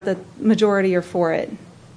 the majority are for it.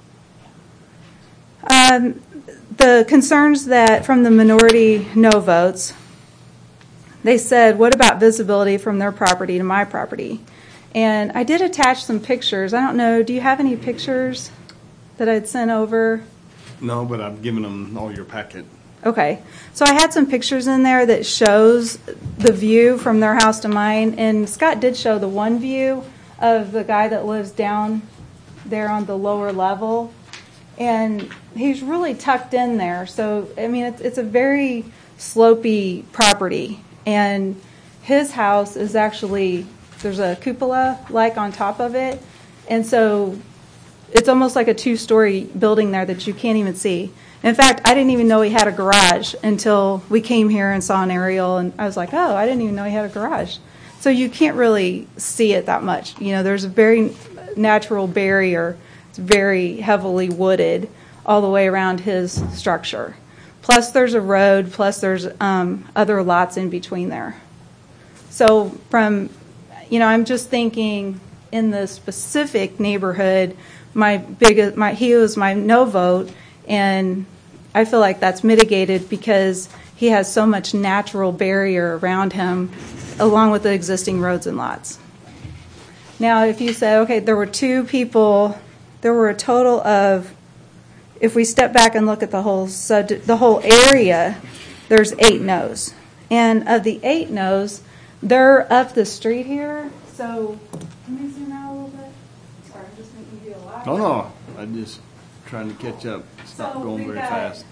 The concerns that from the minority no votes, they said, what about visibility from their property to my property? And I did attach some pictures. I don't know, do you have any pictures that I'd sent over? No, but I've given them all your packet. Okay, so I had some pictures in there that shows the view from their house to mine, and Scott did show the one view of the guy that lives down there on the lower level, and he's really tucked in there. So, I mean, it's a very slopey property, and his house is actually, there's a cupola like on top of it, and so it's almost like a two-story building there that you can't even see. In fact, I didn't even know he had a garage until we came here and saw an aerial, and I was like, oh, I didn't even know he had a garage. So you can't really see it that much. You know, there's a very natural barrier. It's very heavily wooded all the way around his structure. Plus there's a road, plus there's other lots in between there. So from, you know, I'm just thinking in the specific neighborhood, he was my no vote, and I feel like that's mitigated because he has so much natural barrier around him along with the existing roads and lots. Now, if you say, okay, there were two people, there were a total of, if we step back and look at the whole area, there's 8 no's. And of the 8 no's, they're up the street here. So, let me zoom out a little bit. Sorry, I'm just making you a lot. No, I'm just trying to catch up. It's not going very fast.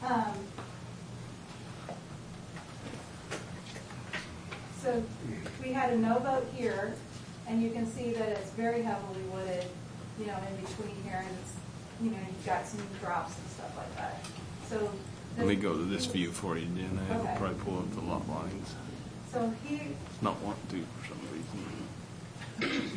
So we had a no vote here, and you can see that it's very heavily wooded, you know, in between here, and it's, you know, you've got some drops and stuff like that. So let me go to this view for you, Jen. I'll probably pull up the lot lines. So he not want to for some reason.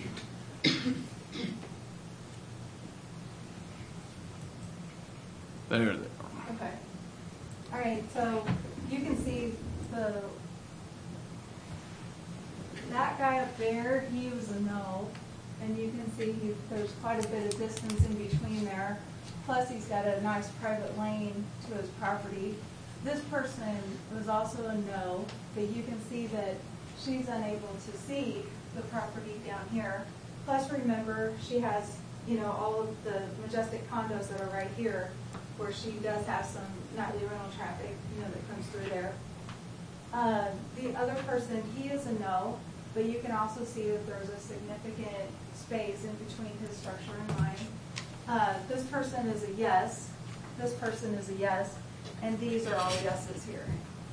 There they are. Okay. All right. So you can see that guy up there. He was a no, and you can see there's quite a bit of distance in between there. Plus, he's got a nice private lane to his property. This person was also a no, but you can see that she's unable to see the property down here. Plus, remember, she has, you know, all of the majestic condos that are right here, where she does have some nightly rental traffic, you know, that comes through there. The other person, he is a no, but you can also see that there's a significant space in between his structure and mine. This person is a yes. This person is a yes. And these are all yeses here.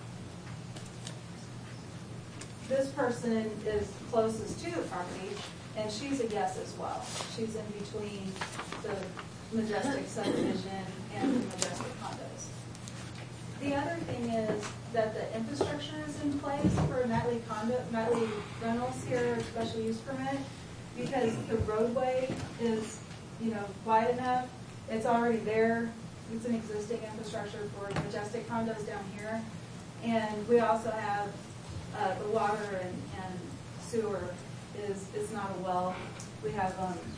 This person is closest to the property, and she's a yes as well. She's in between the majestic subdivision and the majestic condos. The other thing is that the infrastructure is in place for nightly rentals here, special use permit, because the roadway is, you know, wide enough. It's already there. It's an existing infrastructure for majestic condos down here. And we also have the water and sewer is not a well. We have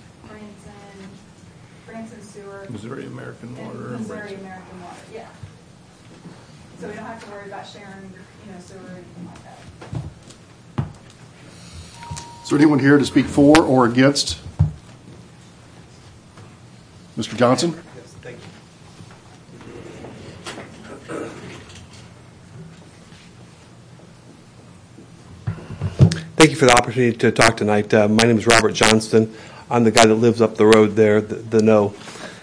Branson Sewer. Missouri American Water. Missouri American Water, yeah. So we don't have to worry about sharing, you know, sewer or anything like that. Is there anyone here to speak for or against? Mr. Johnson? Yes, thank you. Thank you for the opportunity to talk tonight. My name is Robert Johnston. I'm the guy that lives up the road there, the no.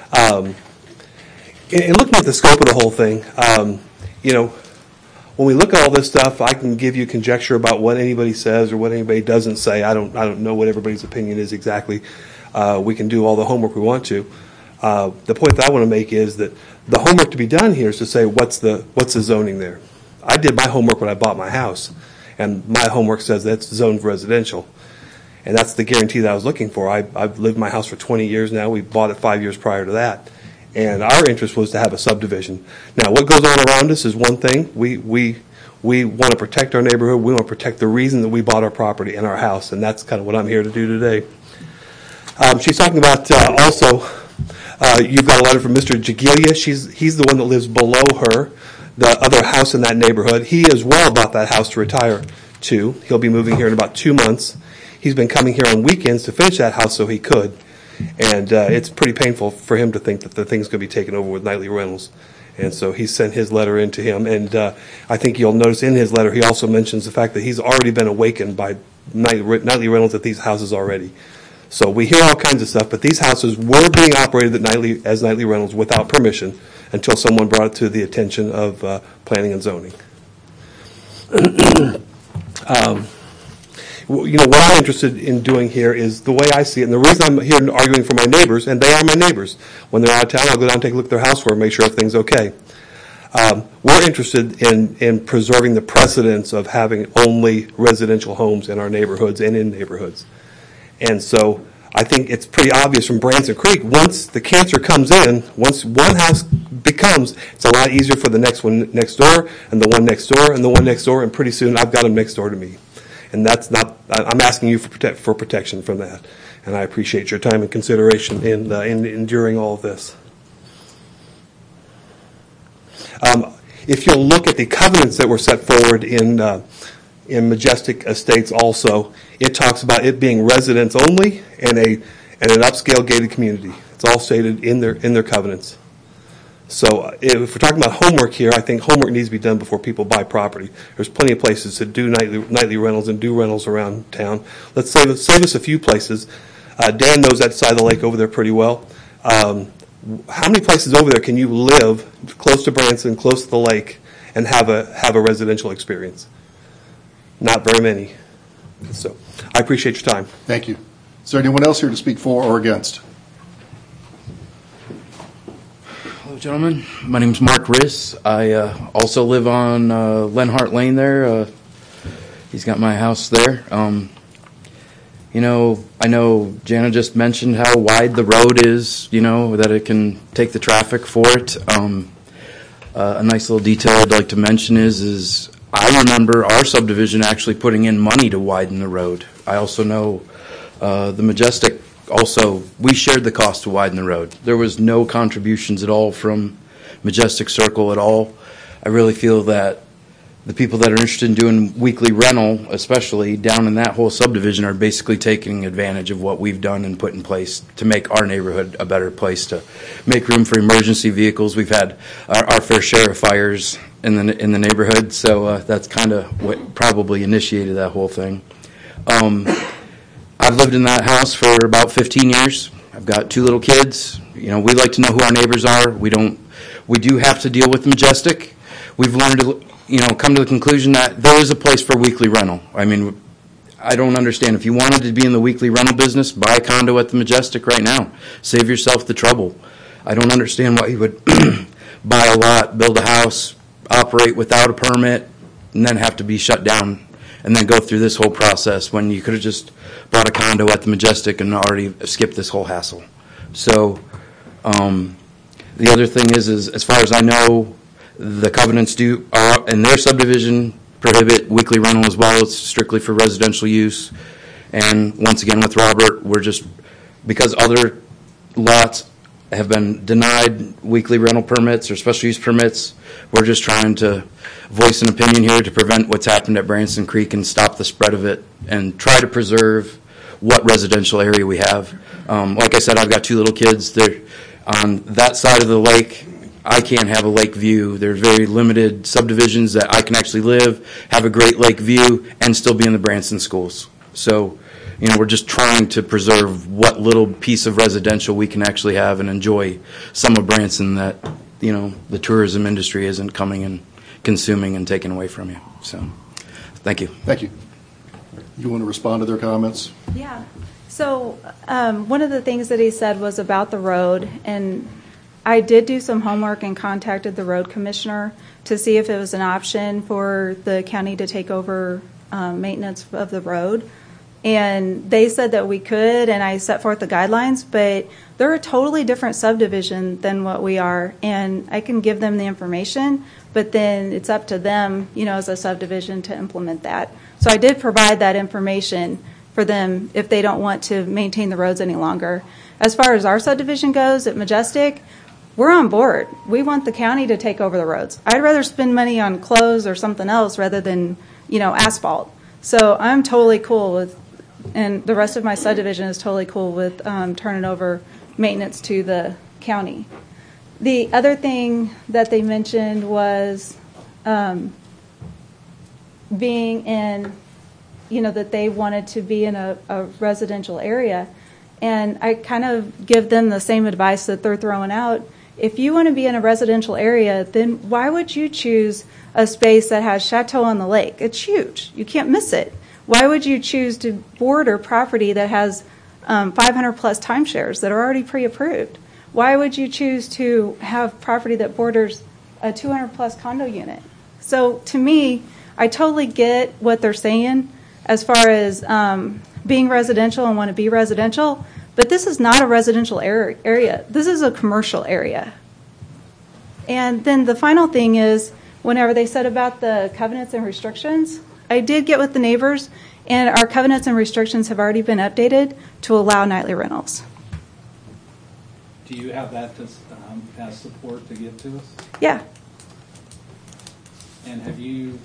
In looking at the scope of the whole thing, you know, when we look at all this stuff, I can give you conjecture about what anybody says or what anybody doesn't say. I don't know what everybody's opinion is exactly. We can do all the homework we want to. The point that I want to make is that the homework to be done here is to say what's the zoning there. I did my homework when I bought my house, and my homework says that's zoned residential, and that's the guarantee that I was looking for. I've lived in my house for 20 years now. We bought it 5 years prior to that, and our interest was to have a subdivision. Now, what goes on around us is one thing. We want to protect our neighborhood. We want to protect the reason that we bought our property and our house, and that's kind of what I'm here to do today. She's talking about also, you've got a letter from Mr. Jagilia. He's the one that lives below her, the other house in that neighborhood. He as well bought that house to retire to. He'll be moving here in about 2 months. He's been coming here on weekends to finish that house so he could. And it's pretty painful for him to think that the thing's going to be taken over with Nightly Rentals. And so he sent his letter in to him. And I think you'll notice in his letter he also mentions the fact that he's already been awakened by Nightly Rentals at these houses already. So we hear all kinds of stuff, but these houses were being operated as Nightly Rentals without permission until someone brought it to the attention of planning and zoning. What I'm interested in doing here is the way I see it, and the reason I'm here arguing for my neighbors, and they are my neighbors. When they're out of town, I'll go down and take a look at their house for them, make sure everything's okay. We're interested in preserving the precedence of having only residential homes in our neighborhoods and in neighborhoods. And so I think it's pretty obvious from Branson Creek, once the cancer comes in, once one house becomes, it's a lot easier for the next one next door, and the one next door, and the one next door, and pretty soon I've got them next door to me. And that's not, I'm asking you for protection from that. And I appreciate your time and consideration in enduring all of this. If you'll look at the covenants that were set forward in Majestic Estates also, it talks about it being residents only and an upscale gated community. It's all stated in their covenants. So if we're talking about homework here, I think homework needs to be done before people buy property. There's plenty of places to do nightly rentals and do rentals around town. Let's save us a few places. Dan knows that side of the lake over there pretty well. How many places over there can you live close to Branson, close to the lake, and have a residential experience? Not very many. So I appreciate your time. Thank you. Is there anyone else here to speak for or against? Hello, gentlemen. My name's Mark Riss. I also live on Lenhart Lane there. He's got my house there. I know Jana just mentioned how wide the road is, that it can take the traffic for it. A nice little detail I'd like to mention is I remember our subdivision actually putting in money to widen the road. I also know the Majestic also, we shared the cost to widen the road. There was no contributions at all from Majestic Circle at all. I really feel that the people that are interested in doing weekly rental, especially down in that whole subdivision, are basically taking advantage of what we've done and put in place to make our neighborhood a better place, to make room for emergency vehicles. We've had our fair share of fires in the neighborhood, so that's kind of what probably initiated that whole thing. I've lived in that house for about 15 years. I've got 2 little kids. We like to know who our neighbors are. We do have to deal with the Majestic. We've learned to come to the conclusion that there is a place for weekly rental. I mean, I don't understand. If you wanted to be in the weekly rental business, buy a condo at the Majestic right now. Save yourself the trouble. I don't understand why you would buy a lot, build a house, operate without a permit, and then have to be shut down and then go through this whole process when you could have just bought a condo at the Majestic and already skipped this whole hassle. So the other thing is as far as I know, the covenants in their subdivision prohibit weekly rental as well. It's strictly for residential use. And once again with Robert, we're just, because other lots have been denied weekly rental permits or special use permits, we're just trying to voice an opinion here to prevent what's happened at Branson Creek and stop the spread of it and try to preserve what residential area we have. Like I said, I've got 2 little kids. They're on that side of the lake. I can't have a lake view. There's very limited subdivisions that I can actually live, have a great lake view, and still be in the Branson schools. So, we're just trying to preserve what little piece of residential we can actually have and enjoy some of Branson that, the tourism industry isn't coming and consuming and taking away from you. So, thank you. Thank you. You want to respond to their comments? Yeah. So one of the things that he said was about the road, and I did do some homework and contacted the road commissioner to see if it was an option for the county to take over maintenance of the road. And they said that we could, and I set forth the guidelines, but they're a totally different subdivision than what we are. And I can give them the information, but then it's up to them, as a subdivision to implement that. So I did provide that information for them if they don't want to maintain the roads any longer. As far as our subdivision goes at Majestic, we're on board. We want the county to take over the roads. I'd rather spend money on clothes or something else rather than, asphalt. So I'm totally cool with, and the rest of my subdivision is totally cool with turning over maintenance to the county. The other thing that they mentioned was being in, that they wanted to be in a residential area. And I kind of give them the same advice that they're throwing out. If you want to be in a residential area, then why would you choose a space that has Chateau on the Lake? It's huge. You can't miss it. Why would you choose to border property that has 500 plus timeshares that are already pre-approved? Why would you choose to have property that borders a 200 plus condo unit? So to me, I totally get what they're saying as far as being residential and want to be residential, but this is not a residential area. This is a commercial area. And then the final thing is, whenever they said about the covenants and restrictions, I did get with the neighbors, and our covenants and restrictions have already been updated to allow nightly rentals. Do you have that as support to give to us? Yeah. And have you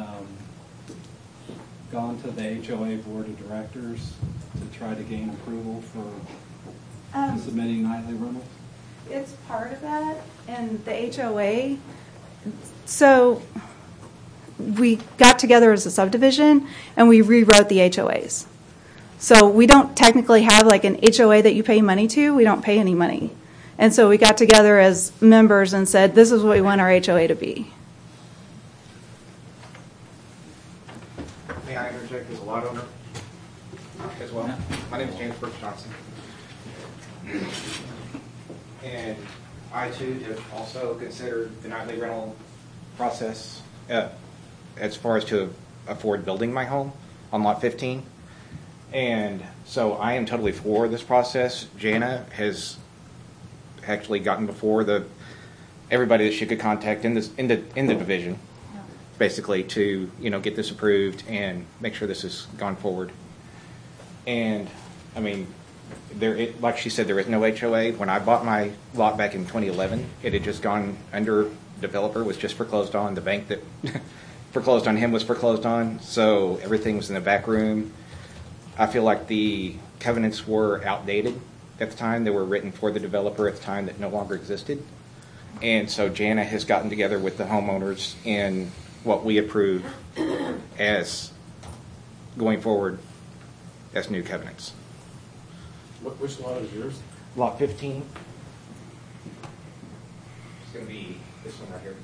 gone to the HOA board of directors to try to gain approval for submitting nightly rentals? It's part of that, and the HOA. So we got together as a subdivision, and we rewrote the HOAs. So we don't technically have like an HOA that you pay money to. We don't pay any money. And so we got together as members and said, this is what we want our HOA to be. May I interject as a lot owner as well? My name is James Brooks Johnson. And I too have also considered the nightly rental process as far as to afford building my home on lot 15. And so I am totally for this process. Jana has actually gotten before everybody that she could contact in the division, basically to get this approved and make sure this has gone forward. And I mean, like she said, there is no HOA. When I bought my lot back in 2011, it had just gone under developer, was just foreclosed on. The bank that foreclosed on him was foreclosed on, so everything was in the back room. I feel like the covenants were outdated at the time. They were written for the developer at the time that no longer existed. And so Jana has gotten together with the homeowners in what we approve as going forward as new covenants. Which lot is yours? Lot 15. It's going to be this one right here.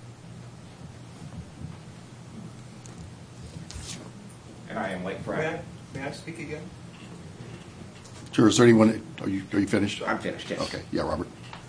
And I am Lakefront. May I speak again? Sure. Is there anyone? Are you finished? I'm finished, yes. Okay. Yeah, Robert.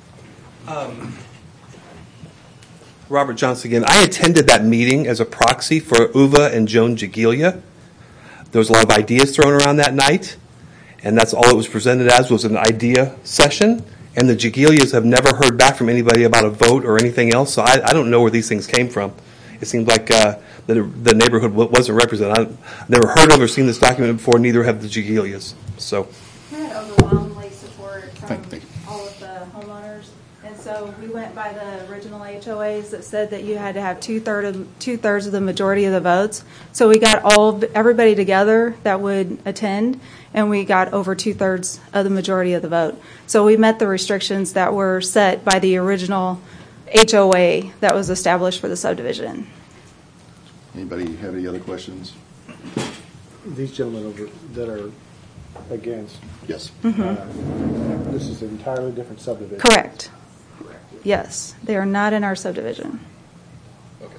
Robert Johnson again. I attended that meeting as a proxy for Uva and Joan Jagilia. There was a lot of ideas thrown around that night, and that's all it was presented as, was an idea session. And the Jagilias have never heard back from anybody about a vote or anything else, so I don't know where these things came from. It seemed like the neighborhood wasn't represented. I've never heard of or seen this document before, neither have the Jagilias. So We had overwhelmingly support from Thank you. all of the homeowners. And so we went by the original HOAs that said that you had to have two-thirds of the majority of the votes. So we got everybody together that would attend, and we got over two-thirds of the majority of the vote. So we met the restrictions that were set by the original HOA that was established for the subdivision. Anybody have any other questions? These gentlemen over that are against, Yes. this is an entirely different subdivision. Correct. Yes, they are not in our subdivision. Okay.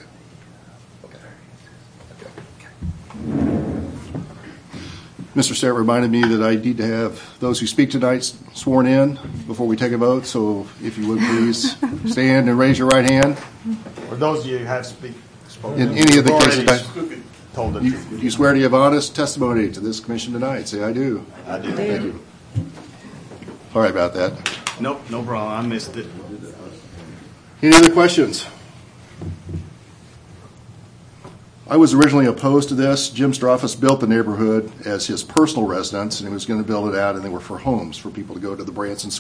Mr. Starrett reminded me that I need to have those who speak tonight sworn in before we take a vote. So if you would please stand and raise your right hand. For those of you who have spoken, In any of the cases, told the you, truth. you swear to give honest testimony to this commission tonight. Say, I do. I do. Thank you. Sorry about that. Nope, no problem. I missed it. Any other questions? I was originally opposed to this. Jim Stroffus built the neighborhood as his personal residence, and he was going to build it out, and they were for homes for people to go to the Branson